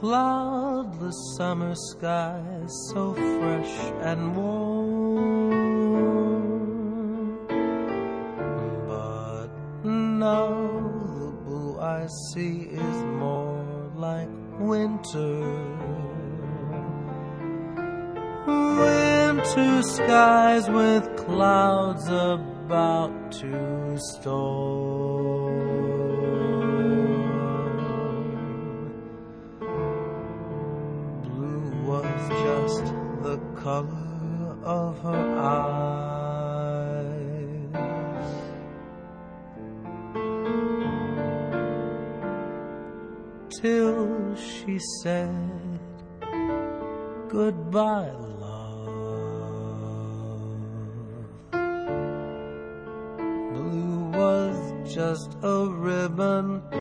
cloudless summer sky, so fresh and warm. But now the blue I see is more like winter. Winter skies with clouds about to storm. Blue was just the color of her eyes. Till she said goodbye, love. Blue was just a ribbon